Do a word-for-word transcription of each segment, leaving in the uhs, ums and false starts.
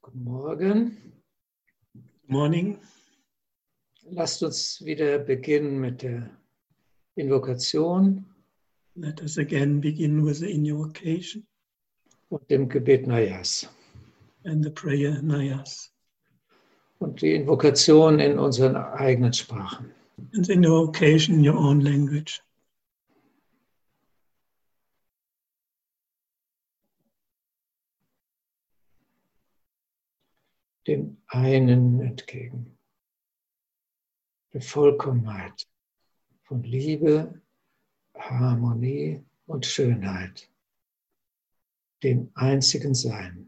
Guten Morgen. Morning. Lasst uns wieder beginnen mit der Invokation Let us again begin with the invocation und dem Gebet Nayas. and the prayer Nayas. Und die Invokation in unseren eigenen Sprachen. And the invocation in your own language. Dem einen entgegen. Der Vollkommenheit von Liebe, Harmonie und Schönheit. Dem einzigen Sein.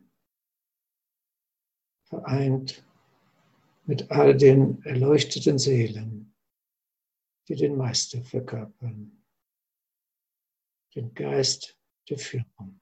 Vereint mit all den erleuchteten Seelen, die den Meister verkörpern. Den Geist der Führung.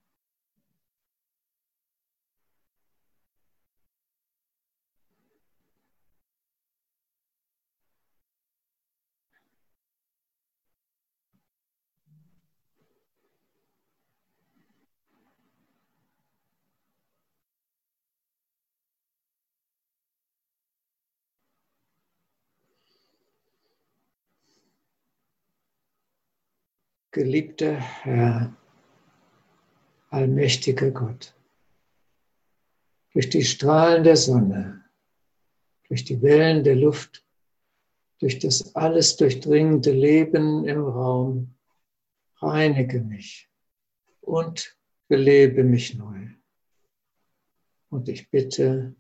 Geliebter Herr, allmächtiger Gott, durch die Strahlen der Sonne, durch die Wellen der Luft, durch das alles durchdringende Leben im Raum, reinige mich und belebe mich neu. Und ich bitte,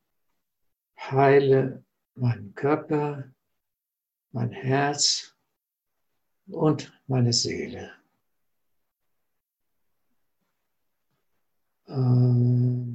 heile meinen Körper, mein Herz und meine Seele. Ähm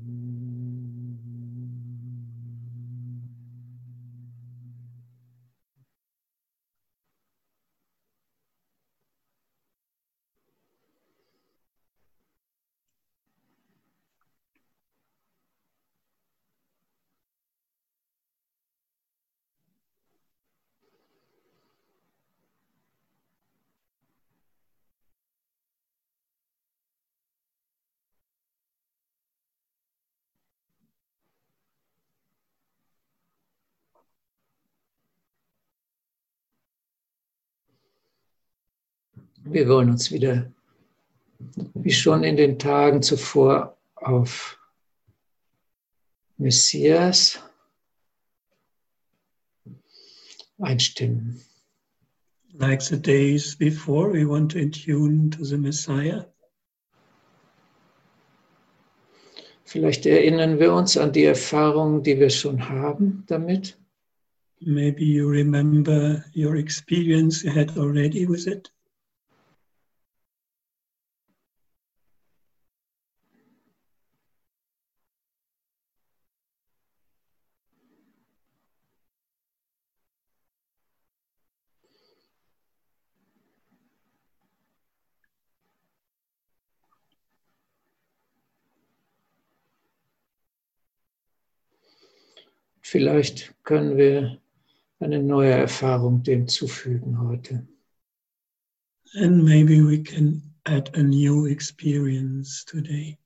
Wir wollen uns wieder, wie schon in den Tagen zuvor, auf Messias einstimmen. Like the days before, we want to attune to the Messiah. Vielleicht erinnern wir uns an die Erfahrungen, die wir schon haben damit. Maybe you remember your experience you had already with it. Vielleicht können wir eine neue Erfahrung dem zufügen heute. And maybe we can add a new experience today.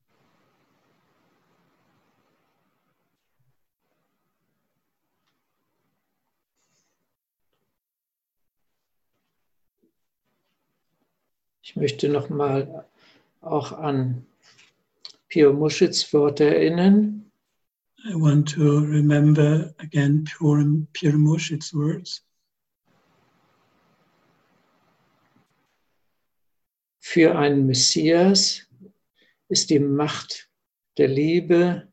Ich möchte nochmal auch an Pio Muschitz Worte erinnern. I want to remember again Pure, Pure Muschit's words. Für einen Messias ist die Macht der Liebe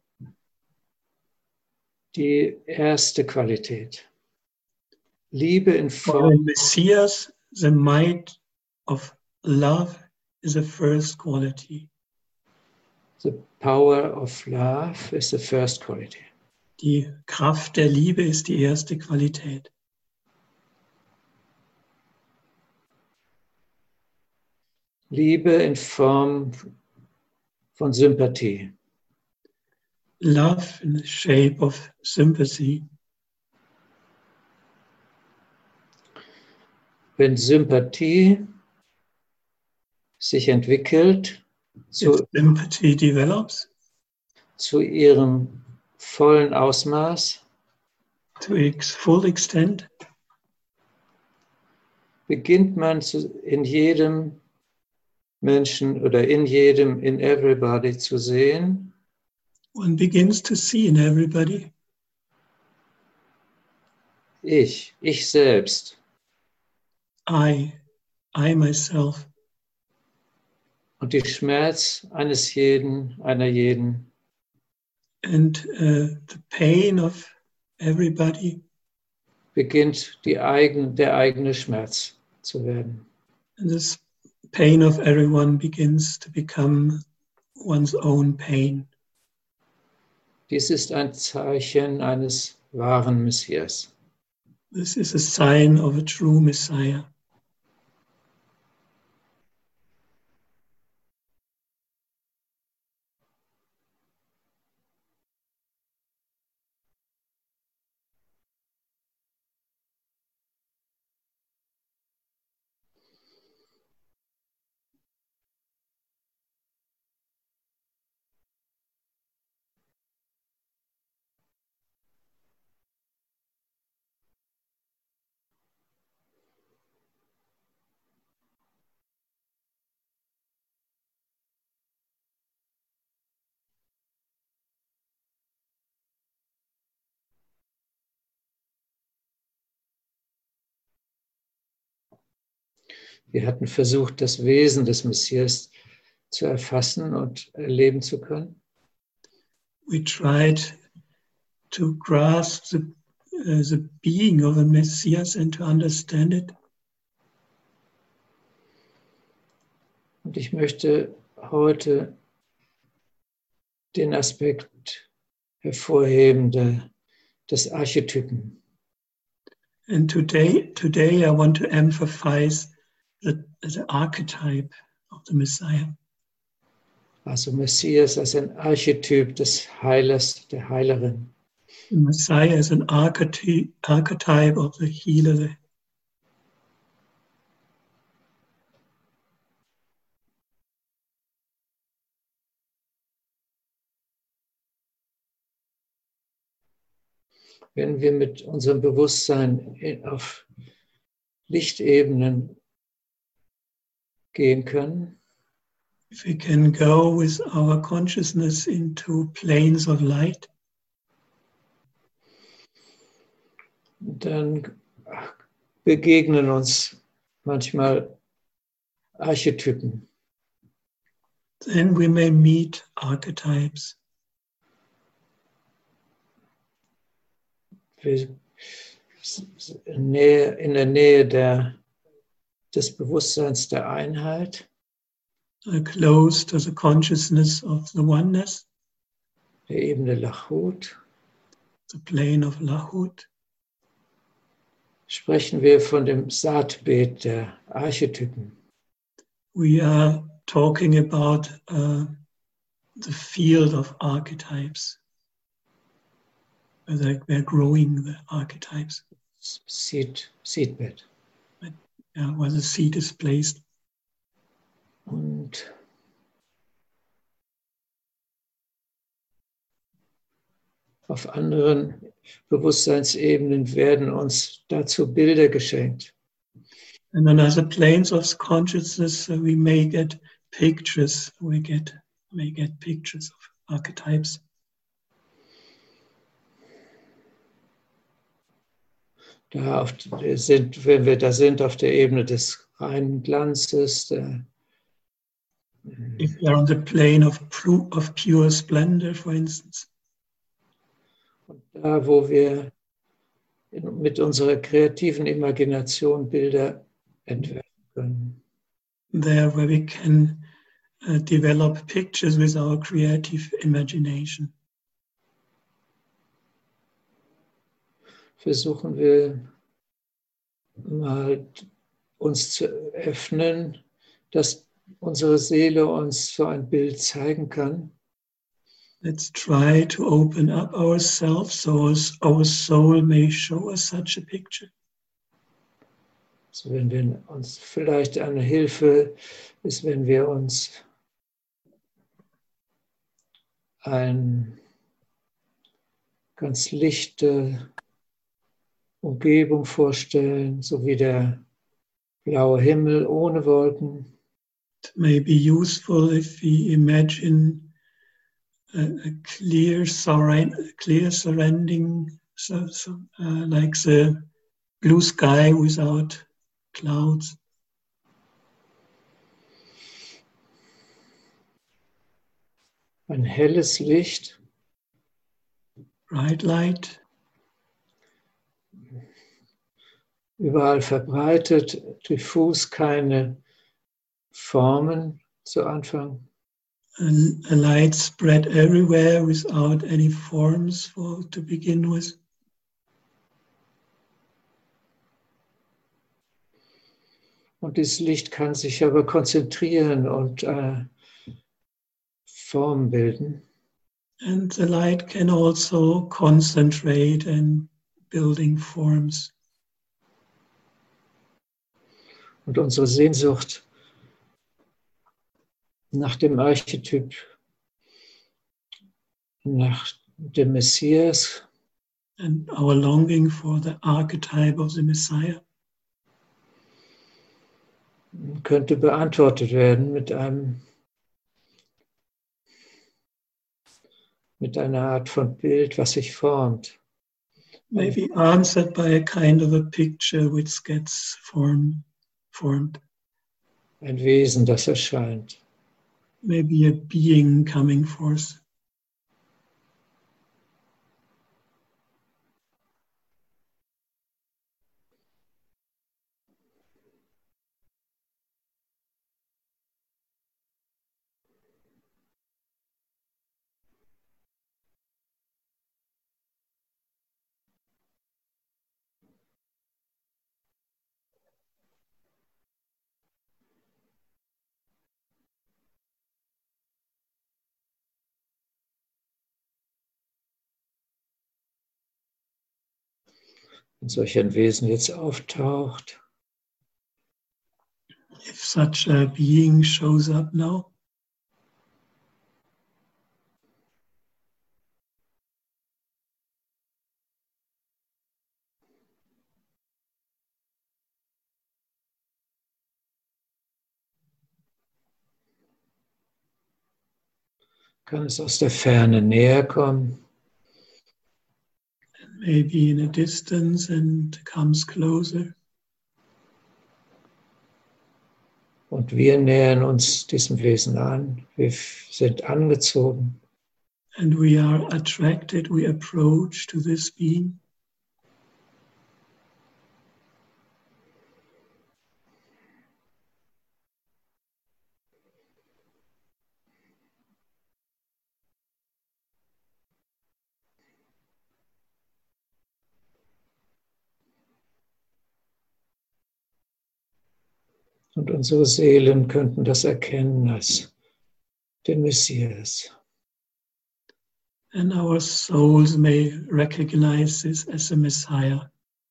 die erste Qualität. Liebe in For Form the Messias, the might of love is the first quality. The power of love is the first quality. Die Kraft der Liebe ist die erste Qualität. Liebe in Form von Sympathie. Love in the shape of sympathy. Wenn Sympathie sich entwickelt, If sympathy develops, zu ihrem vollen Ausmaß, to its full extent, beginnt man zu, in jedem Menschen oder in jedem, in everybody zu sehen, one begins to see in everybody, ich, ich selbst. I, I myself, Und die Schmerz eines jeden, einer jeden, and uh, the pain of everybody, beginnt die eigen, der eigene Schmerz zu werden. and this pain of everyone begins to become one's own pain. Dies ist ein Zeichen eines wahren Messias. This is a sign of a true Messiah. Wir hatten versucht, das Wesen des Messias zu erfassen und erleben zu können. We tried to grasp the, uh, the being of a Messias and to understand it. Und ich möchte heute den Aspekt hervorheben der, des Archetypen. And today, today I want to emphasize the, the archetype of the Messiah. Also Messias als ein Archetyp des Heilers, der Heilerin. The Messiah is an archety- archetype of the healer, the Wenn wir mit unserem Bewusstsein auf Lichtebenen gehen können, if we can go with our consciousness into planes of light, dann begegnen uns manchmal Archetypen. then we may meet archetypes. Wir, in, Nähe, in der Nähe der, des Bewusstseins der Einheit, Uh, close to the consciousness of the oneness, der Ebene Lachut, the plane of Lahut, sprechen wir von dem Saatbeet der Archetypen. we are talking about uh, the field of archetypes, where they- we're growing the archetypes, Seed, Seedbed. uh, where the seed is placed. Und auf anderen Bewusstseinsebenen werden uns dazu Bilder geschenkt. And on other planes of consciousness, uh, we may get pictures, we get, may get pictures of archetypes. Da auf, sind, wenn wir da sind auf der Ebene des reinen Glanzes, der, If we are on the plane of, pru- of pure splendor, for instance, und da, wo wir in, mit unserer kreativen Imagination Bilder entwerfen können. there where we can uh, develop pictures with our creative imagination. Versuchen wir mal uns zu öffnen, dass unsere Seele uns so ein Bild zeigen kann. Let's try to open up ourselves so as our soul may show us such a picture. So, wenn wir uns vielleicht eine Hilfe ist, wenn wir uns eine ganz lichte Umgebung vorstellen, so wie der blaue Himmel ohne Wolken. It may be useful if we imagine a, a clear, surround, clear surrounding, so, so, uh, like the blue sky without clouds. Ein helles Licht. Bright light. Überall verbreitet, diffus, keine Formen zu Anfang. A, a light spread everywhere without any forms for, to begin with. Und dieses Licht kann sich aber konzentrieren und äh, Form bilden. And the light can also concentrate and building forms. Und unsere Sehnsucht nach dem Archetyp, nach dem Messias, and our longing for the archetype of the Messiah könnte beantwortet werden mit einem mit einer Art von Bild, was sich formt. may be answered by a kind of a picture which gets form, formed. Ein Wesen, das erscheint. Maybe a being coming forth. Wenn solch ein Wesen jetzt auftaucht, If such a being shows up now, kann es aus der Ferne näher kommen. maybe in a distance and comes closer. Und wir nähern uns diesem Wesen an. Wir sind angezogen. And we are attracted, we approach to this being. Und unsere Seelen könnten das erkennen als den Messias. And our souls may recognize this as a Messiah.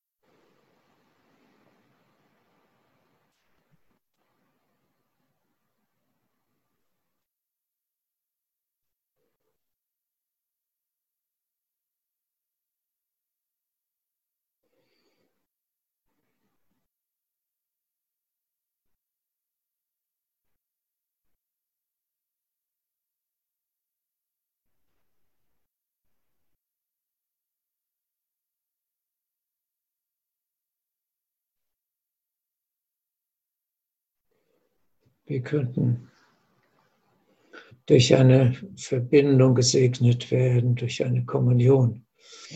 Wir könnten durch eine Verbindung gesegnet werden, durch eine Kommunion.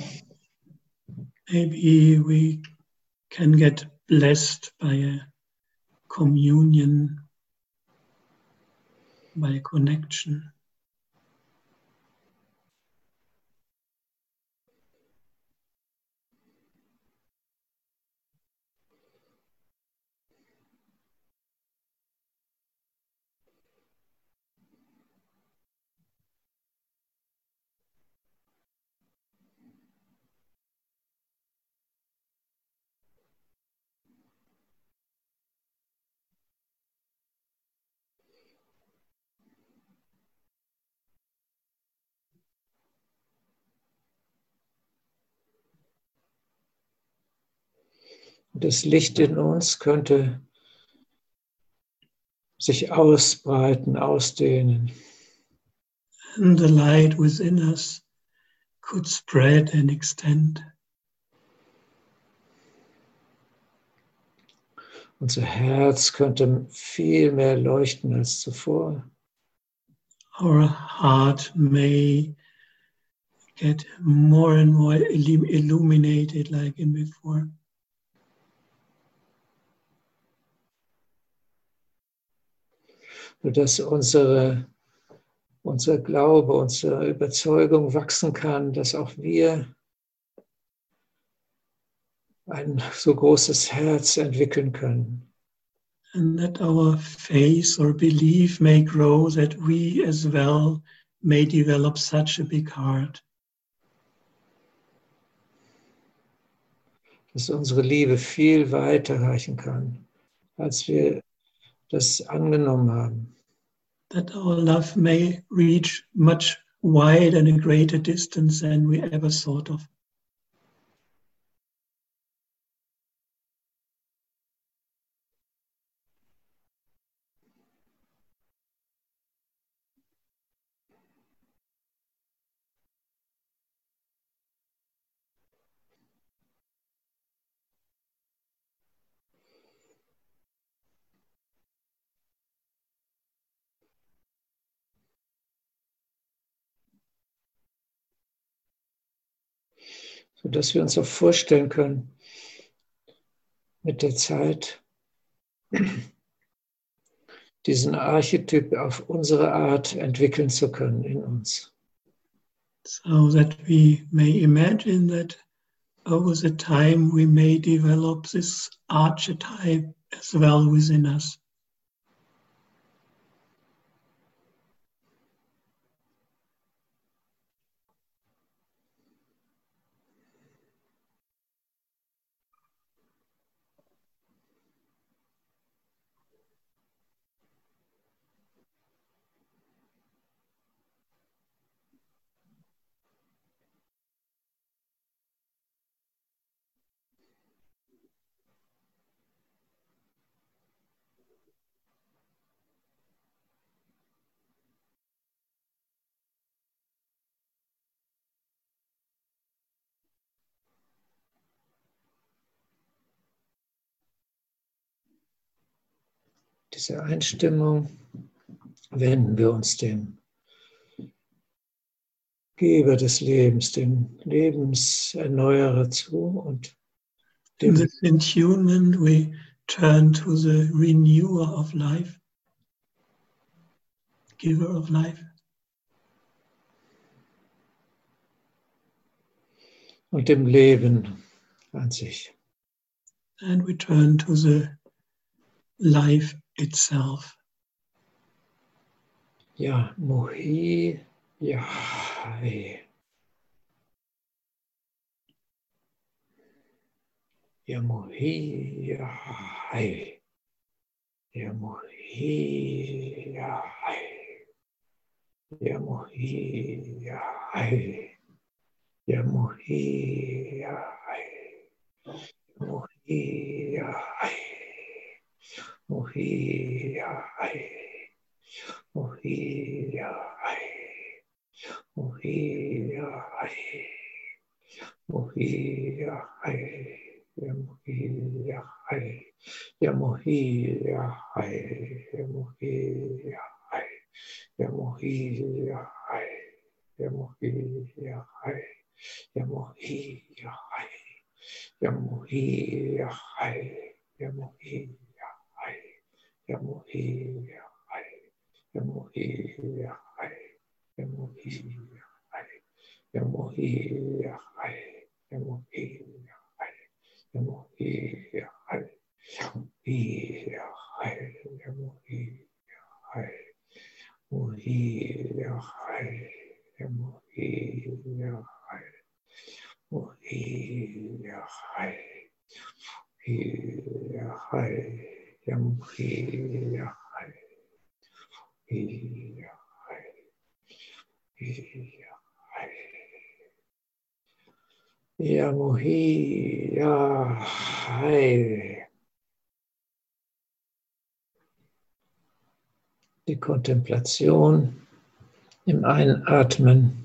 Maybe we can get blessed by a communion, by a connection. Und das Licht in uns könnte sich ausbreiten, ausdehnen. And the light within us could spread and extend. Unser Herz könnte viel mehr leuchten als zuvor. Our heart may get more and more illuminated like in before. Sodass unsere, unser Glaube, unsere Überzeugung wachsen kann, dass auch wir ein so großes Herz entwickeln können. And that our faith or belief may grow, that we as well may develop such a big heart. Dass unsere Liebe viel weiter reichen kann, als wir das angenommen haben. That our love may reach much wider and a greater distance than we ever thought of. Sodass wir uns auch vorstellen können, mit der Zeit diesen Archetyp auf unsere Art entwickeln zu können in uns. So that we may imagine that over the time we may develop this archetype as well within us. Diese Einstimmung wenden wir uns dem Geber des Lebens, dem Lebenserneuerer zu und In dem this attunement we turn to the renewer of life, giver of life. und dem Leben an sich. And we turn to the life itself. Ja, Mohi, ja, hai. Ja, Mohi, ja, hai. Ja, Mohi, ja, hai. Ja, Mohi, ja, hai. Ja, Mohi, ja, hai. Mohi, ja, hai. Mohi, ja, hai. Mohi, ja, hai. Mohi, ja, hai. Mohi, ja, hai. Ja, Mohi, ja, hai. Ja, Mohi, ja, hai. Ja, Mohi, ja, hai. Ja, Mohi, ja, hai. Ja, Mohi, ja, hai. Ja, Mohi, ja, hai. Ja, Mohi, ja, hai. Ja, Mohi, ja, hai. Ja, Mohi, ja, hai. Ja, Mohi, ja, hai. Ja, Mohi, ja, hai. Ja, Mohi, ja, hai. Ja, Mohi, ja, hai. Ja, Mohi, ja, hai. Ja, Mohi, ja, hai. Ja, Mohi, ja, hai. Mohi, ja, hai. Ja, Mohi, ja, hai. Mohi, ja, hai. Mohi, ja, hai. Ja, Mohi, ja, hai. Mohi, ja, hai. Mohi, ja, hai. Yamohi, ja, Hai. Die Kontemplation im Einatmen,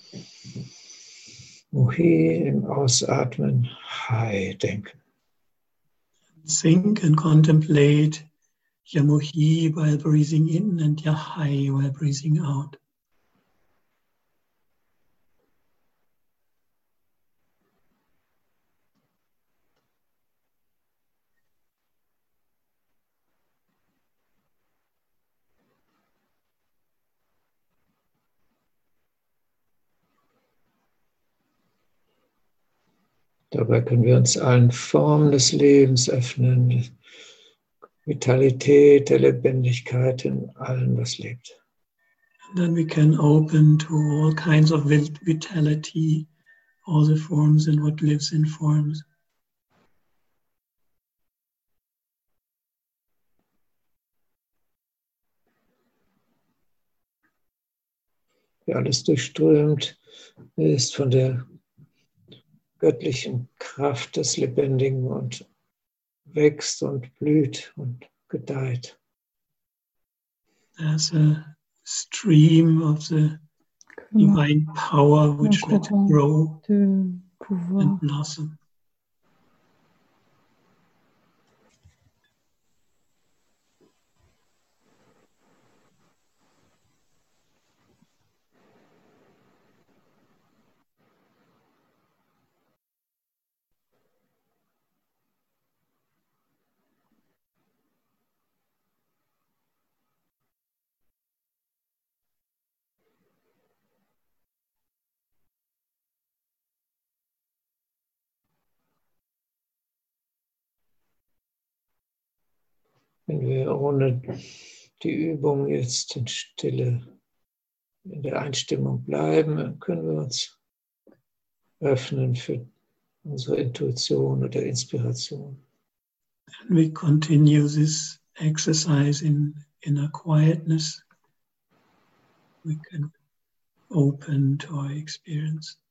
Mohi im Ausatmen, Hai denken. Think and contemplate Yamohi while breathing in and Yahai while breathing out. Dabei können wir uns allen Formen des Lebens öffnen, Vitalität, der Lebendigkeit in allem, was lebt. And then we can open to all kinds of vitality, all the forms and what lives in forms. Wie alles durchströmt ist von der göttlichen Kraft des Lebendigen und wächst und blüht und gedeiht. There's a stream of the divine power which lets it grow and blossom. Wenn wir ohne die Übung jetzt in Stille, in der Einstimmung bleiben, dann können wir uns öffnen für unsere Intuition oder Inspiration. And we continue this exercise in inner quietness. We can open to our experience.